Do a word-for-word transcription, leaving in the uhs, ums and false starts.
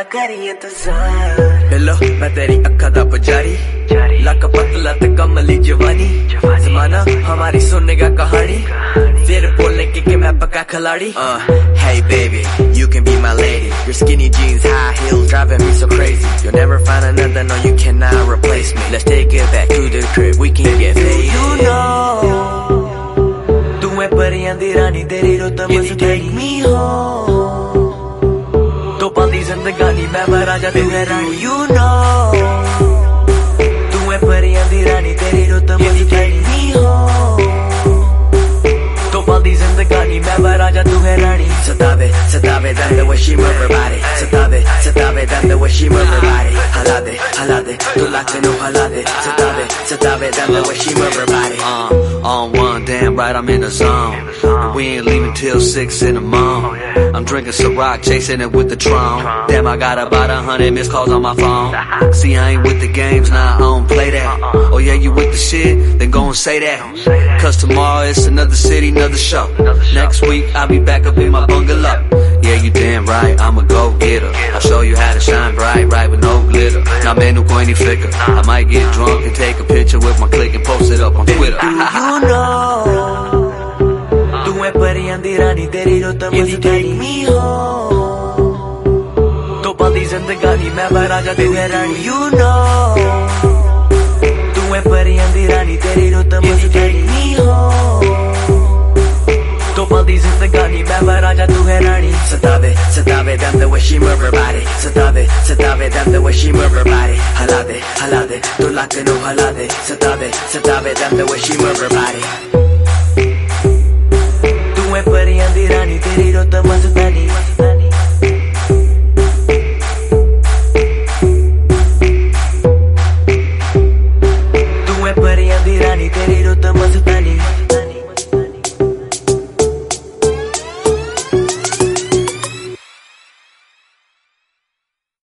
करी इंतजार बिल्लो मैं तेरी अक्खा दा पुजारी लक पतला ते कमली जवानी जमाना हमारी सुनने का कहानी फिर बोलने के कि मैं पक्का खिलाड़ी uh, Hey baby, you can be my lady. Your skinny jeans, high heels, driving me so crazy. You'll never find another, no you cannot replace me. Let's take it back to the crib, we can get faded. You know तू है परियां दी रानी तेरी रुत मस्त take me home तो पाली जिंदगानी मैं राजा तू है रानी You know तू है परियां दी रानी तेरी रुत मस्त take me home तो पाली जिंदगानी मैं राजा तू है रानी सतावे सतावे them the way she move her body सतावे सतावे them the way she move her body हला दे हला दे तू लाके नो हला दे सतावे सतावे them the way she move her body uh, on one damn right I'm in the zone and we ain't leaving till six in the morning I'm drinking Ciroc chasing it with the Tron damn I got about a hundred missed calls on my phone see I ain't with the games nah I don't play that oh yeah you with the shit then go and say that cause tomorrow it's another city another show next week I'll be back up in my bungalow yeah you damn right I'm a go-getter I'll show you how to shine bright right with no glitter now menu koi nahi flicker I might get drunk and take a picture with my click and post it up on Twitter you know तू है परियां दी रानी तेरी रुत मस्त take me home तो पाली जिंदगानी मैं राजा तू है रानी You know तू है परियां दी रानी तेरी रुत मस्त take me home तो पाली जिंदगानी मैं राजा तू है रानी सतावे सतावे them the way she move her body सतावे सतावे them the way she move her body हला दे हला दे तू लाके नो हला दे सतावे सतावे them the way she move her body